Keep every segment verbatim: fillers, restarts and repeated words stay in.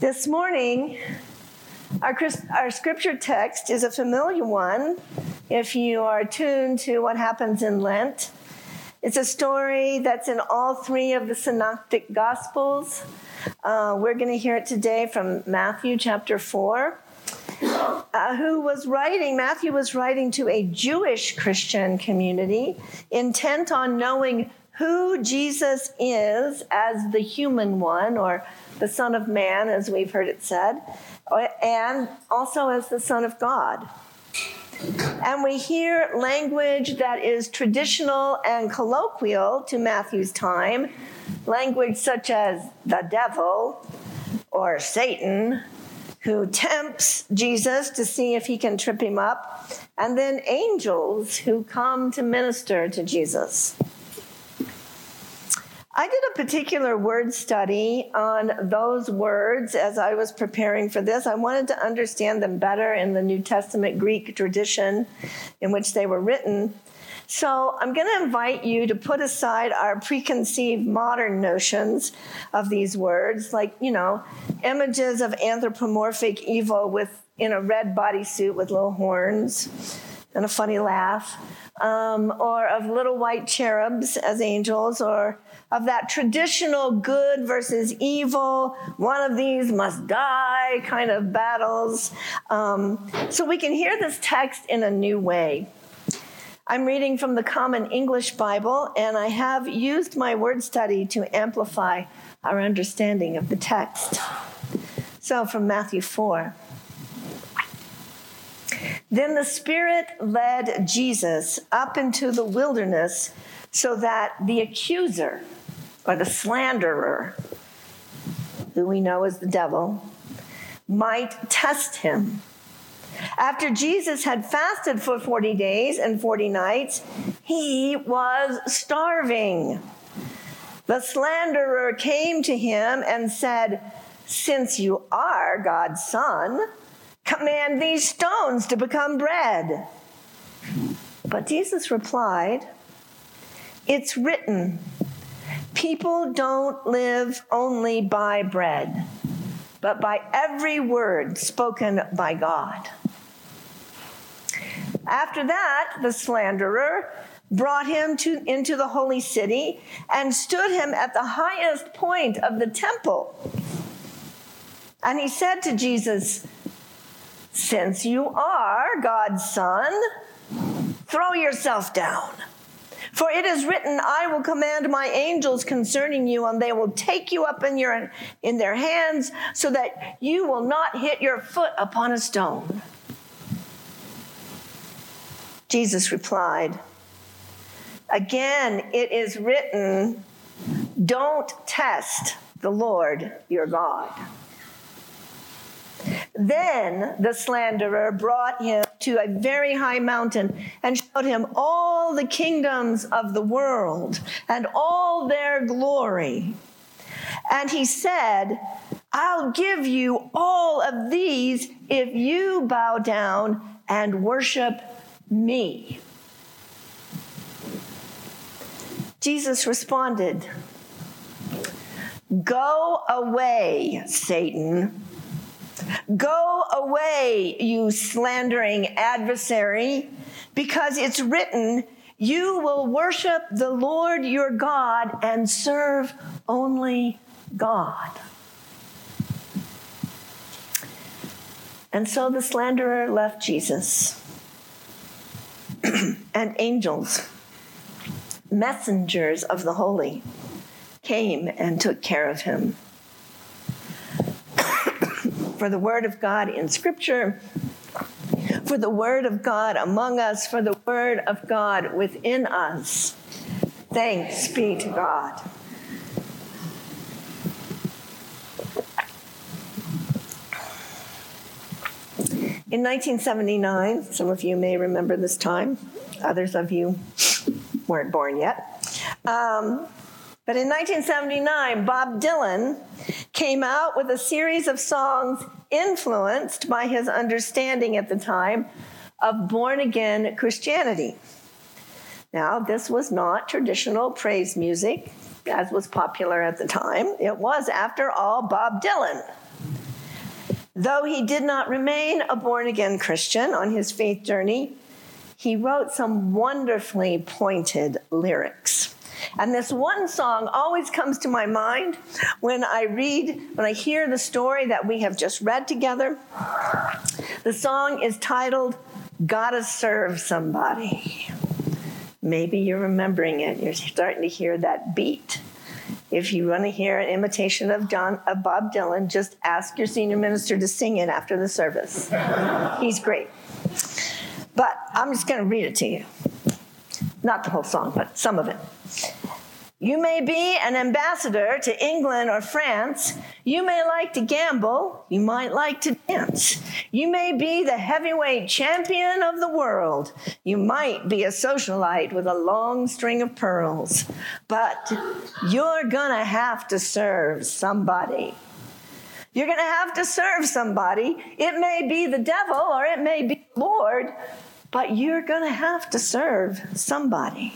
This morning, our, our scripture text is a familiar one if you are tuned to what happens in Lent. It's a story that's in all three of the synoptic gospels. Uh, we're going to hear it today from Matthew chapter four, uh, who was writing, Matthew was writing to a Jewish Christian community intent on knowing who Jesus is as the human one, or the Son of Man, as we've heard it said, and also as the Son of God. And we hear language that is traditional and colloquial to Matthew's time, language such as the devil or Satan, who tempts Jesus to see if he can trip him up, and then angels who come to minister to Jesus. I did a particular word study on those words as I was preparing for this. I wanted to understand them better in the New Testament Greek tradition in which they were written. So I'm going to invite you to put aside our preconceived modern notions of these words, like, you know, images of anthropomorphic evil with in a red bodysuit with little horns and a funny laugh, um, or of little white cherubs as angels, or of that traditional good versus evil, one of these must die kind of battles. Um, so we can hear this text in a new way. I'm reading from the Common English Bible, and I have used my word study to amplify our understanding of the text. So from Matthew four. Then the Spirit led Jesus up into the wilderness so that the accuser, or the slanderer, who we know as the devil, might test him. After Jesus had fasted for forty days and forty nights, he was starving. The slanderer came to him and said, "Since you are God's son, command these stones to become bread." But Jesus replied, "It's written, people don't live only by bread, but by every word spoken by God." After that, the slanderer brought him to, into the holy city and stood him at the highest point of the temple. And he said to Jesus, "Since you are God's son, throw yourself down. For it is written, I will command my angels concerning you, and they will take you up in, your, in their hands so that you will not hit your foot upon a stone." Jesus replied, "Again, it is written, don't test the Lord your God." Then the slanderer brought him to a very high mountain and showed him all the kingdoms of the world and all their glory. And he said, "I'll give you all of these if you bow down and worship me." Jesus responded, "Go away, Satan. Go away, you slandering adversary, because it's written, you will worship the Lord your God and serve only God." And so the slanderer left Jesus. And angels, messengers of the holy, came and took care of him. For the word of God in Scripture, for the word of God among us, for the word of God within us. Thanks be to God. In nineteen seventy-nine, some of you may remember this time, others of you weren't born yet. Um, But in nineteen seventy-nine, Bob Dylan came out with a series of songs influenced by his understanding at the time of born-again Christianity. Now, this was not traditional praise music, as was popular at the time. It was, after all, Bob Dylan. Though he did not remain a born-again Christian on his faith journey, he wrote some wonderfully pointed lyrics. And this one song always comes to my mind when I read, when I hear the story that we have just read together. The song is titled, Gotta Serve Somebody. Maybe you're remembering it. You're starting to hear that beat. If you want to hear an imitation of John, of Bob Dylan, just ask your senior minister to sing it after the service. He's great. But I'm just going to read it to you. Not the whole song, but some of it. You may be an ambassador to England or France. You may like to gamble. You might like to dance. You may be the heavyweight champion of the world. You might be a socialite with a long string of pearls. But you're going to have to serve somebody. You're going to have to serve somebody. It may be the devil or it may be the Lord, but you're going to have to serve somebody.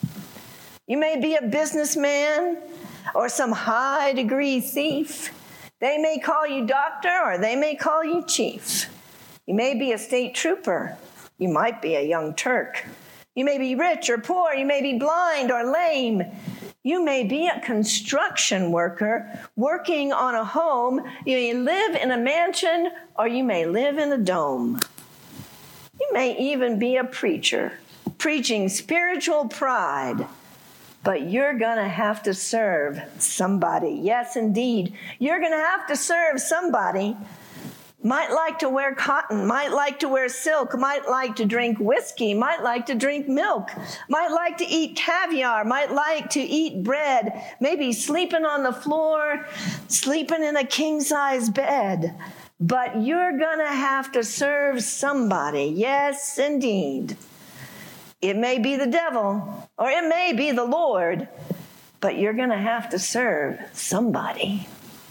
You may be a businessman or some high-degree thief. They may call you doctor or they may call you chief. You may be a state trooper. You might be a young Turk. You may be rich or poor. You may be blind or lame. You may be a construction worker working on a home. You may live in a mansion or you may live in a dome. You may even be a preacher preaching spiritual pride. But you're going to have to serve somebody. Yes, indeed. You're going to have to serve somebody. Might like to wear cotton, might like to wear silk, might like to drink whiskey, might like to drink milk, might like to eat caviar, might like to eat bread, maybe sleeping on the floor, sleeping in a king-size bed. But you're going to have to serve somebody. Yes, indeed. It may be the devil, or it may be the Lord, but you're going to have to serve somebody.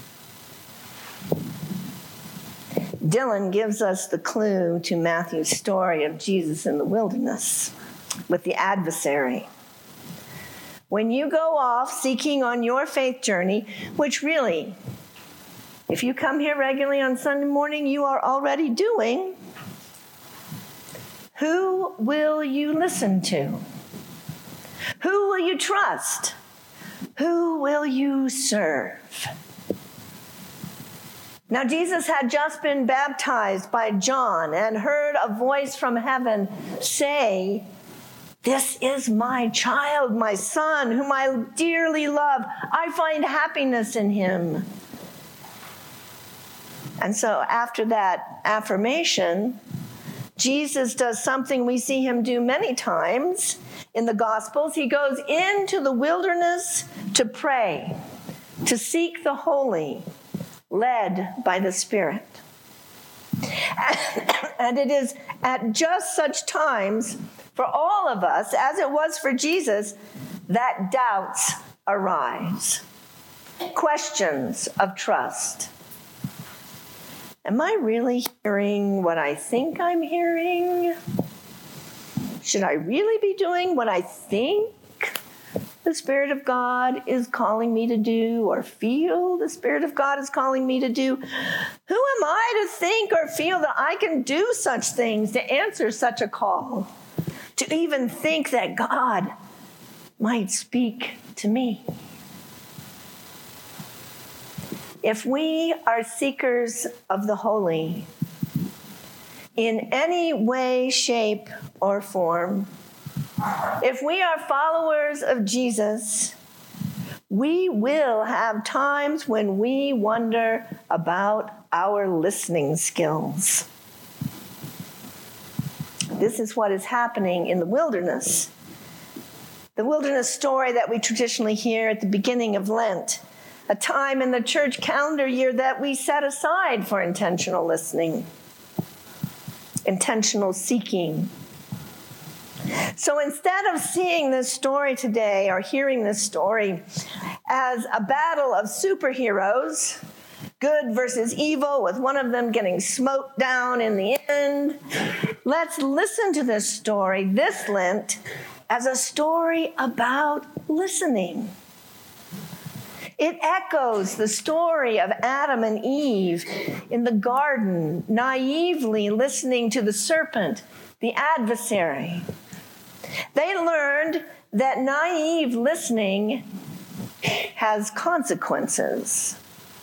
Dylan gives us the clue to Matthew's story of Jesus in the wilderness with the adversary. When you go off seeking on your faith journey, which really, if you come here regularly on Sunday morning, you are already doing, who will you listen to? Who will you trust? Who will you serve? Now, Jesus had just been baptized by John and heard a voice from heaven say, "This is my child, my son, whom I dearly love. I find happiness in him." And so after that affirmation, Jesus does something we see him do many times in the Gospels. He goes into the wilderness to pray, to seek the holy, led by the Spirit. And it is at just such times for all of us, as it was for Jesus, that doubts arise, questions of trust. Am I really hearing what I think I'm hearing? Should I really be doing what I think the Spirit of God is calling me to do, or feel the Spirit of God is calling me to do? Who am I to think or feel that I can do such things, to answer such a call, to even think that God might speak to me? If we are seekers of the holy in any way, shape, or form, if we are followers of Jesus, we will have times when we wonder about our listening skills. This is what is happening in the wilderness. The wilderness story that we traditionally hear at the beginning of Lent, a time in the church calendar year that we set aside for intentional listening, intentional seeking. So instead of seeing this story today, or hearing this story as a battle of superheroes, good versus evil, with one of them getting smoked down in the end, let's listen to this story this Lent as a story about listening. It echoes the story of Adam and Eve in the garden, naively listening to the serpent, the adversary. They learned that naive listening has consequences.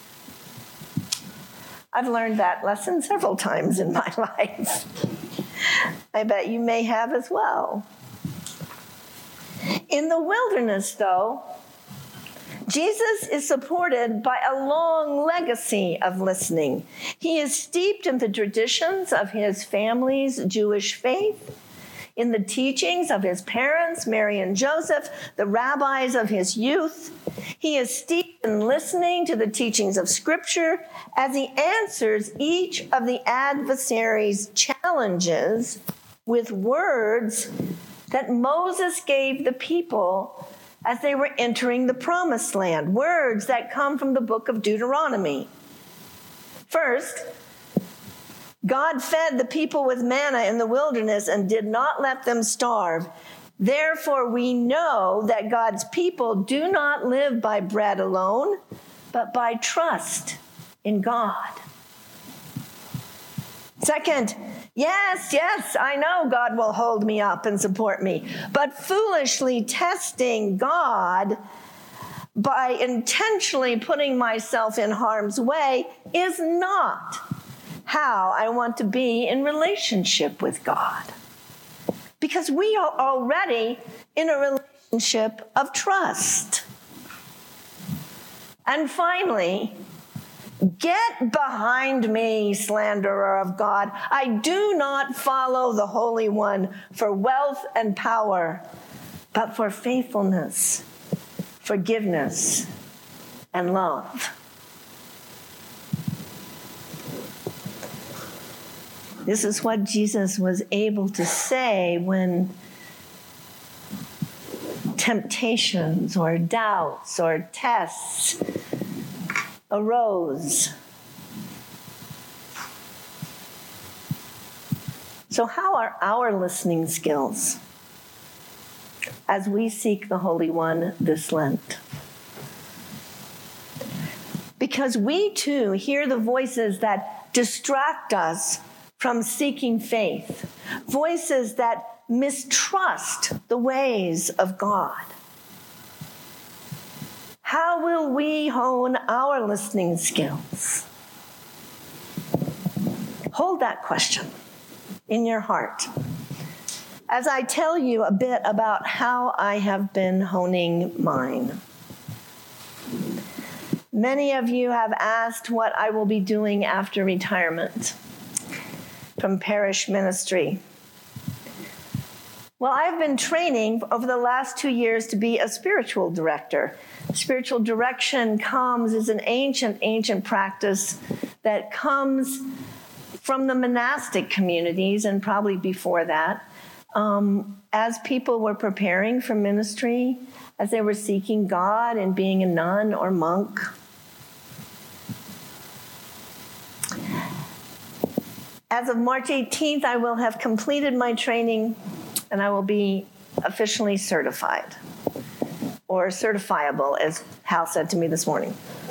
I've learned that lesson several times in my life. I bet you may have as well. In the wilderness, though, Jesus is supported by a long legacy of listening. He is steeped in the traditions of his family's Jewish faith, in the teachings of his parents, Mary and Joseph, the rabbis of his youth. He is steeped in listening to the teachings of Scripture as he answers each of the adversary's challenges with words that Moses gave the people as they were entering the promised land, words that come from the book of Deuteronomy. First, God fed the people with manna in the wilderness and did not let them starve. Therefore, we know that God's people do not live by bread alone, but by trust in God. Second, yes, yes, I know God will hold me up and support me, but foolishly testing God by intentionally putting myself in harm's way is not how I want to be in relationship with God. Because we are already in a relationship of trust. And finally, get behind me, slanderer of God. I do not follow the Holy One for wealth and power, but for faithfulness, forgiveness, and love. This is what Jesus was able to say when temptations or doubts or tests arose. So how are our listening skills as we seek the Holy One this Lent? Because we too hear the voices that distract us from seeking faith, voices that mistrust the ways of God. How will we hone our listening skills? Hold that question in your heart as I tell you a bit about how I have been honing mine. Many of you have asked what I will be doing after retirement from parish ministry. Well, I've been training over the last two years to be a spiritual director. Spiritual direction comes as an ancient, ancient practice that comes from the monastic communities and probably before that. Um, as people were preparing for ministry, as they were seeking God and being a nun or monk. As of March eighteenth, I will have completed my training and I will be officially certified, or certifiable, as Hal said to me this morning.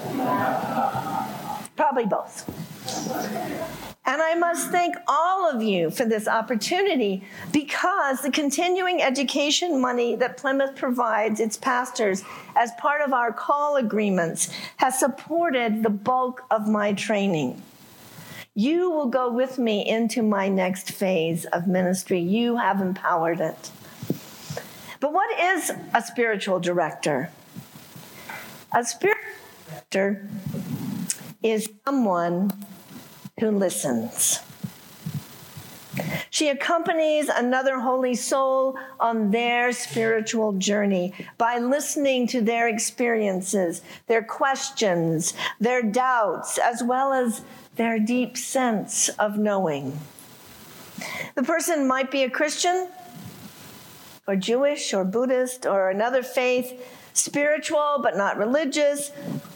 Probably both. And I must thank all of you for this opportunity, because the continuing education money that Plymouth provides its pastors as part of our call agreements has supported the bulk of my training. You will go with me into my next phase of ministry. You have empowered it. But what is a spiritual director? A spiritual director is someone who listens. She accompanies another holy soul on their spiritual journey by listening to their experiences, their questions, their doubts, as well as their deep sense of knowing. The person might be a Christian, or Jewish, or Buddhist, or another faith, spiritual but not religious,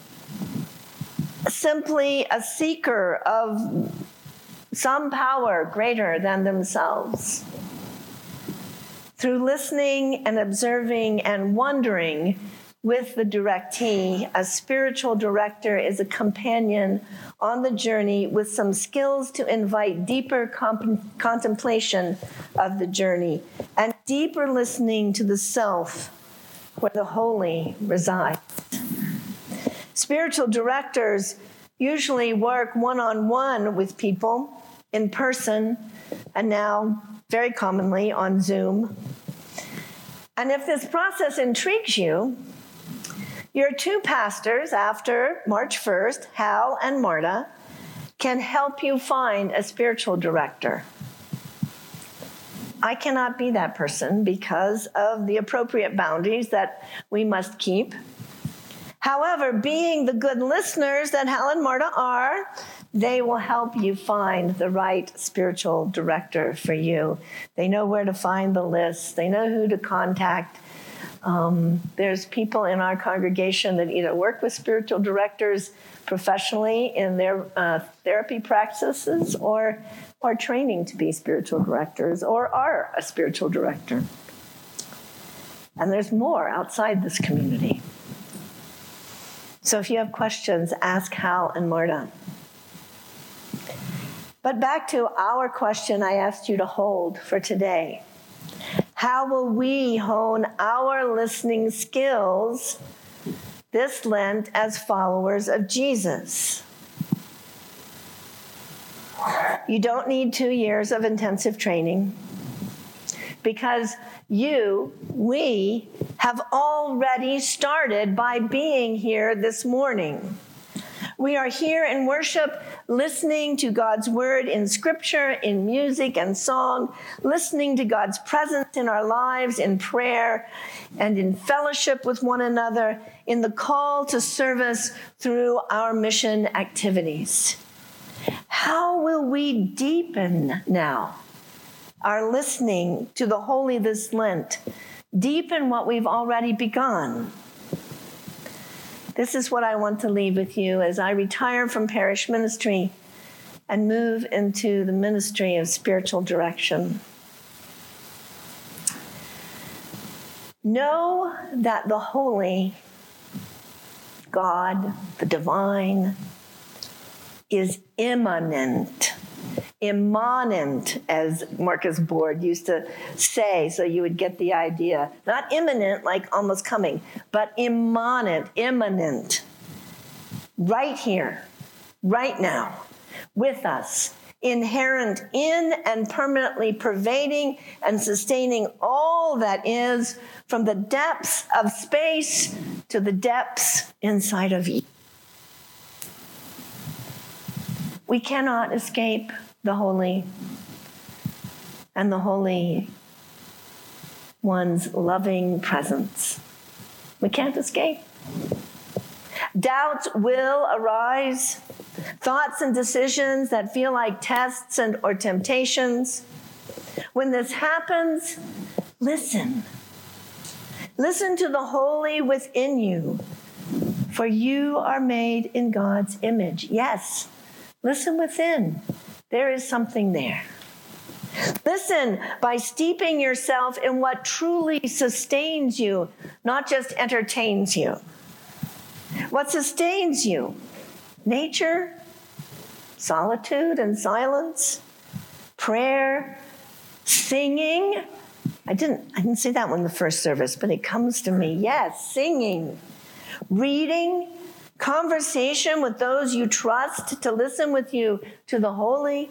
simply a seeker of some power greater than themselves. Through listening and observing and wondering, with the directee. A spiritual director is a companion on the journey with some skills to invite deeper comp- contemplation of the journey and deeper listening to the self where the holy resides. Spiritual directors usually work one-on-one with people in person and now very commonly on Zoom. And if this process intrigues you, your two pastors after March first, Hal and Marta, can help you find a spiritual director. I cannot be that person because of the appropriate boundaries that we must keep. However, being the good listeners that Hal and Marta are, they will help you find the right spiritual director for you. They know where to find the list. They know who to contact. Um, there's people in our congregation that either work with spiritual directors professionally in their uh, therapy practices or are training to be spiritual directors or are a spiritual director. And there's more outside this community. So if you have questions, ask Hal and Marta. But back to our question I asked you to hold for today. How will we hone our listening skills this Lent as followers of Jesus? You don't need two years of intensive training because you, we, have already started by being here this morning. We are here in worship, listening to God's word in scripture, in music and song, listening to God's presence in our lives, in prayer, and in fellowship with one another, in the call to service through our mission activities. How will we deepen now our listening to the holy this Lent? Deepen what we've already begun. This is what I want to leave with you as I retire from parish ministry and move into the ministry of spiritual direction. Know that the holy, God, the divine, is immanent. Immanent, as Marcus Borg used to say, so you would get the idea. Not imminent, like almost coming, but immanent, immanent. Right here, right now, with us, inherent in and permanently pervading and sustaining all that is, from the depths of space to the depths inside of you. We cannot escape the holy and the Holy One's loving presence. We can't escape. Doubts will arise, thoughts and decisions that feel like tests and or temptations. When this happens, listen. Listen to the holy within you, for you are made in God's image. Yes, listen within. There is something there. Listen by steeping yourself in what truly sustains you, not just entertains you. What sustains you? Nature, solitude and silence, prayer, singing. I didn't, I didn't say that one in the first service, but it comes to me. Yes, singing, reading, conversation with those you trust to listen with you to the holy.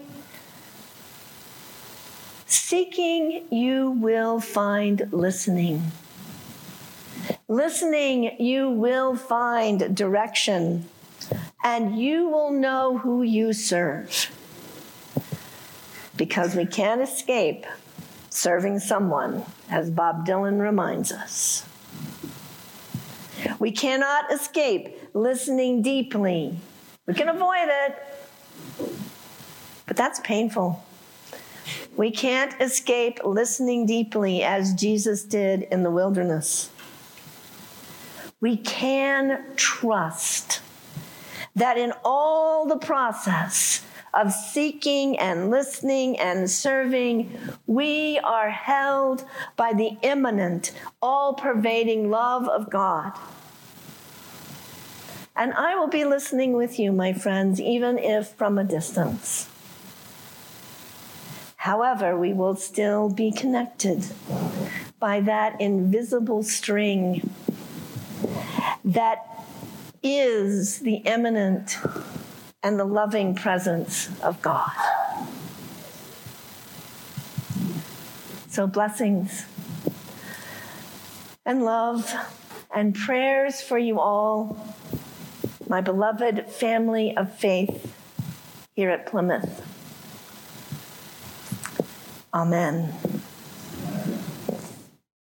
Seeking, you will find listening. Listening, you will find direction, and you will know who you serve. Because we can't escape serving someone, as Bob Dylan reminds us. We cannot escape listening deeply. We can avoid it, but that's painful. We can't escape listening deeply as Jesus did in the wilderness. We can trust that in all the process of seeking and listening and serving, we are held by the immanent, all-pervading love of God. And I will be listening with you, my friends, even if from a distance. However, we will still be connected by that invisible string that is the immanent and the loving presence of God. So blessings and love and prayers for you all, my beloved family of faith here at Plymouth. Amen.